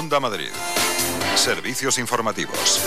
Onda Madrid. Servicios informativos.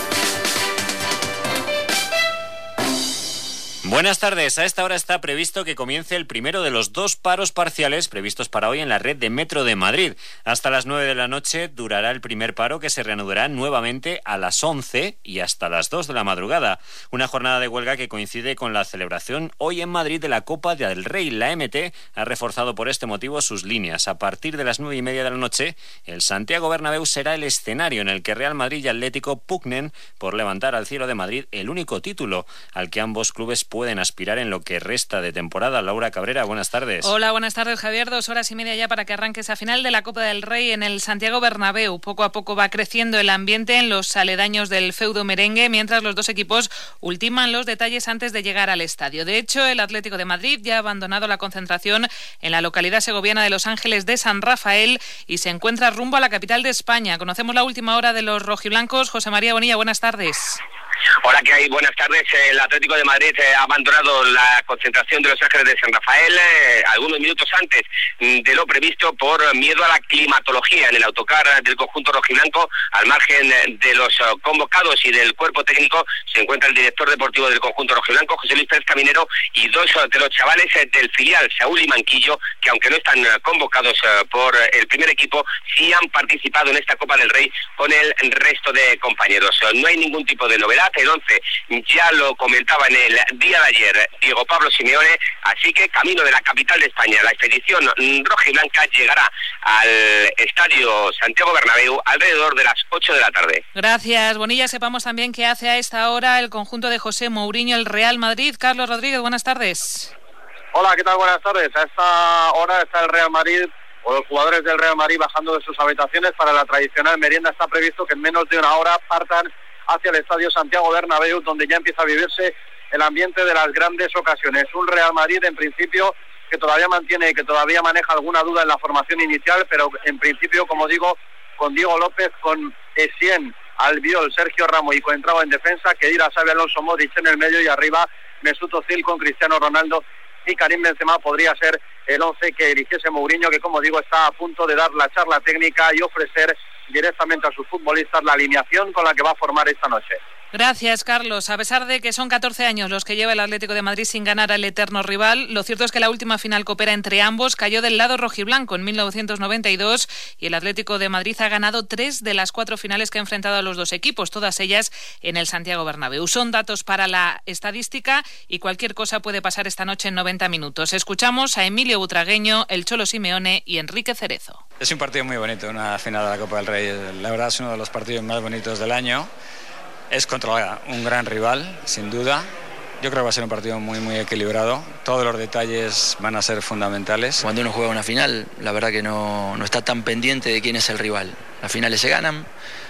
Buenas tardes. A esta hora está previsto que comience el primero de los 2 paros parciales previstos para hoy en la red de Metro de Madrid. Hasta las 9 de la noche durará el primer paro, que se reanudará nuevamente a las 11 y hasta las 2 de la madrugada. Una jornada de huelga que coincide con la celebración hoy en Madrid de la Copa del Rey. La MT ha reforzado por este motivo sus líneas. A partir de las 9:30 de la noche, el Santiago Bernabéu será el escenario en el que Real Madrid y Atlético pugnen por levantar al cielo de Madrid el único título al que ambos clubes pueden aspirar en lo que resta de temporada. Laura Cabrera, buenas tardes. Hola, buenas tardes, Javier. 2 horas y media ya para que arranque esa final de la Copa del Rey en el Santiago Bernabéu. Poco a poco va creciendo el ambiente en los aledaños del feudo merengue, mientras los dos equipos ultiman los detalles antes de llegar al estadio. De hecho, el Atlético de Madrid ya ha abandonado la concentración en la localidad segoviana de Los Ángeles de San Rafael y se encuentra rumbo a la capital de España. Conocemos la última hora de los rojiblancos. José María Bonilla, buenas tardes. Hola, ¿qué hay? Buenas tardes. El Atlético de Madrid ha abandonado la concentración de Los Ángeles de San Rafael algunos minutos antes de lo previsto por miedo a la climatología. En el autocar del conjunto rojiblanco, al margen de los convocados y del cuerpo técnico, se encuentra el director deportivo del conjunto rojiblanco, José Luis Pérez Caminero, y 2 de los chavales del filial, Saúl y Manquillo, que aunque no están convocados por el primer equipo, sí han participado en esta Copa del Rey con el resto de compañeros. No hay ningún tipo de novedad. El 11 ya lo comentaba en el día de ayer Diego Pablo Simeone, así que camino de la capital de España, la expedición rojiblanca llegará al estadio Santiago Bernabéu alrededor de las 8 de la tarde. Gracias, Bonilla. Sepamos también qué hace a esta hora el conjunto de José Mourinho, el Real Madrid. Carlos Rodríguez, buenas tardes. Hola, ¿qué tal? Buenas tardes. A esta hora está el Real Madrid, o los jugadores del Real Madrid, bajando de sus habitaciones para la tradicional merienda. Está previsto que en menos de una hora partan hacia el estadio Santiago Bernabéu, donde ya empieza a vivirse el ambiente de las grandes ocasiones. Un Real Madrid, en principio, que todavía maneja alguna duda en la formación inicial, pero en principio, como digo, con Diego López, con Essien, Albiol, Sergio Ramos y Coentrao en defensa, Khedira, Xabi Alonso, Modric en el medio y arriba Mesut Özil con Cristiano Ronaldo y Karim Benzema podría ser el 11 que eligiese Mourinho, que como digo está a punto de dar la charla técnica y ofrecer directamente a sus futbolistas la alineación con la que va a formar esta noche. Gracias, Carlos. A pesar de que son 14 años los que lleva el Atlético de Madrid sin ganar al eterno rival, lo cierto es que la última final copera entre ambos cayó del lado rojiblanco en 1992 y el Atlético de Madrid ha ganado 3 de las 4 finales que ha enfrentado a los dos equipos, todas ellas en el Santiago Bernabéu. Son datos para la estadística y cualquier cosa puede pasar esta noche en 90 minutos. Escuchamos a Emilio Butragueño, el Cholo Simeone y Enrique Cerezo. Es un partido muy bonito, una final de la Copa del Rey. La verdad es uno de los partidos más bonitos del año. Es contra un gran rival, sin duda. Yo creo que va a ser un partido muy equilibrado. Todos los detalles van a ser fundamentales. Cuando uno juega una final, la verdad que no está tan pendiente de quién es el rival. Las finales se ganan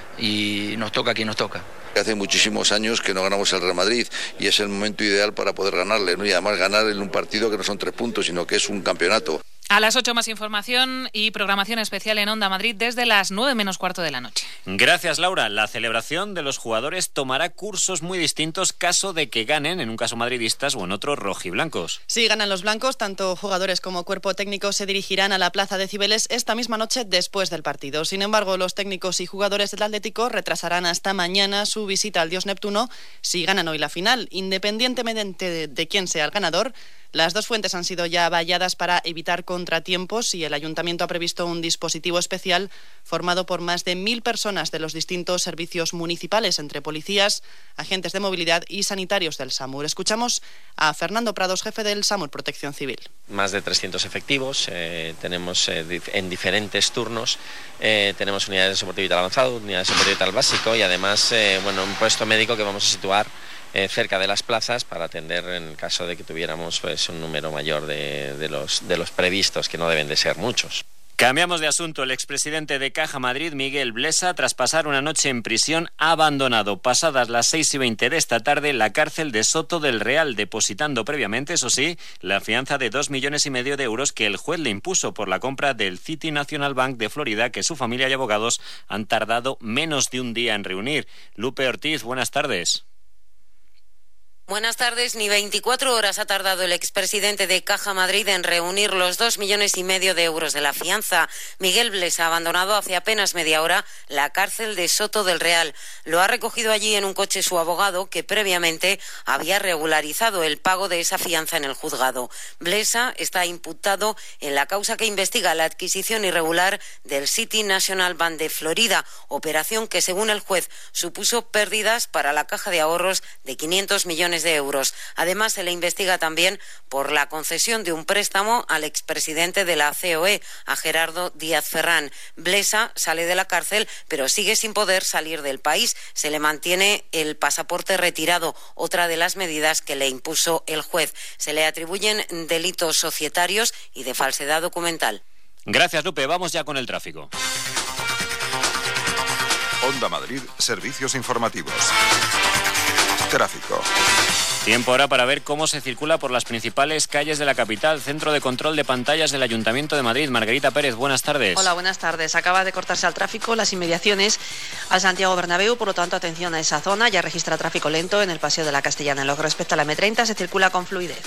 y nos toca a quien nos toca. Hace muchísimos años que no ganamos el Real Madrid y es el momento ideal para poder ganarle, ¿no? Y además ganar en un partido que no son 3 puntos, sino que es un campeonato. A las 8 más información y programación especial en Onda Madrid desde las 9 menos cuarto de la noche. Gracias, Laura. La celebración de los jugadores tomará cursos muy distintos caso de que ganen, en un caso madridistas o en otro rojiblancos. Si ganan los blancos, tanto jugadores como cuerpo técnico se dirigirán a la Plaza de Cibeles esta misma noche después del partido. Sin embargo, los técnicos y jugadores del Atlético retrasarán hasta mañana su visita al Dios Neptuno si ganan hoy la final. Independientemente de quién sea el ganador, las 2 fuentes han sido ya valladas para evitar contratiempos y el Ayuntamiento ha previsto un dispositivo especial formado por más de 1.000 personas de los distintos servicios municipales, entre policías, agentes de movilidad y sanitarios del SAMUR. Escuchamos a Fernando Prados, jefe del SAMUR Protección Civil. Más de 300 efectivos, tenemos en diferentes turnos, tenemos unidades de soporte vital avanzado, unidades de soporte vital básico y además un puesto médico que vamos a situar cerca de las plazas para atender en el caso de que tuviéramos un número mayor de los previstos, que no deben de ser muchos. Cambiamos de asunto. El expresidente de Caja Madrid, Miguel Blesa, tras pasar una noche en prisión, ha abandonado pasadas las 6:20 de esta tarde la cárcel de Soto del Real, depositando previamente, eso sí, la fianza de 2,5 millones de euros que el juez le impuso por la compra del City National Bank de Florida, que su familia y abogados han tardado menos de un día en reunir. Lupe Ortiz, buenas tardes. Buenas tardes. Ni 24 horas ha tardado el expresidente de Caja Madrid en reunir los 2,5 millones de euros de la fianza. Miguel Blesa ha abandonado hace apenas media hora la cárcel de Soto del Real. Lo ha recogido allí en un coche su abogado, que previamente había regularizado el pago de esa fianza en el juzgado. Blesa está imputado en la causa que investiga la adquisición irregular del City National Bank de Florida, operación que, según el juez, supuso pérdidas para la Caja de Ahorros de 500 millones de euros. Además, se le investiga también por la concesión de un préstamo al expresidente de la COE, a Gerardo Díaz Ferrán. Blesa sale de la cárcel, pero sigue sin poder salir del país. Se le mantiene el pasaporte retirado, otra de las medidas que le impuso el juez. Se le atribuyen delitos societarios y de falsedad documental. Gracias, Lupe. Vamos ya con el tráfico. Onda Madrid, servicios informativos. Tráfico. Tiempo ahora para ver cómo se circula por las principales calles de la capital. Centro de control de pantallas del Ayuntamiento de Madrid. Margarita Pérez, buenas tardes. Hola, buenas tardes. Acaba de cortarse al tráfico las inmediaciones al Santiago Bernabéu, por lo tanto, atención a esa zona. Ya registra tráfico lento en el Paseo de la Castellana. En lo que respecta a la M30, se circula con fluidez.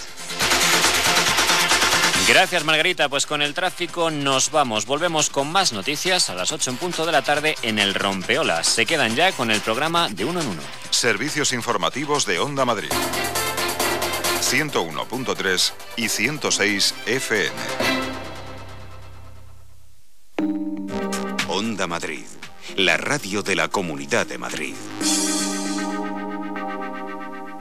Gracias, Margarita. Pues con el tráfico nos vamos. Volvemos con más noticias a las 8 en punto de la tarde en el Rompeolas. Se quedan ya con el programa de Uno en Uno. Servicios informativos de Onda Madrid. 101.3 y 106 FM. Onda Madrid, la radio de la Comunidad de Madrid.